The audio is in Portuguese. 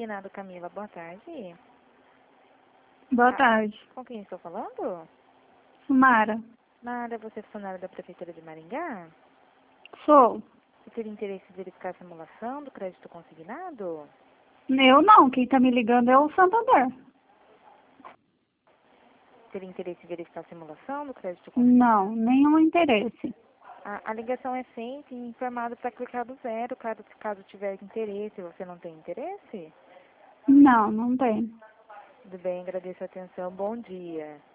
Consignado Camila, boa tarde. Boa tarde. Com quem estou falando? Mara. Mara, você é funcionária da Prefeitura de Maringá? Sou. Você teria interesse em verificar a simulação do crédito consignado? Eu não, quem tá me ligando é o Santander. Teria interesse em verificar a simulação do crédito consignado? Não, nenhum interesse. A ligação é feita e informada para clicar do zero, caso tiver interesse. Você não tem interesse? Não, não tem. Tudo bem, agradeço a atenção. Bom dia.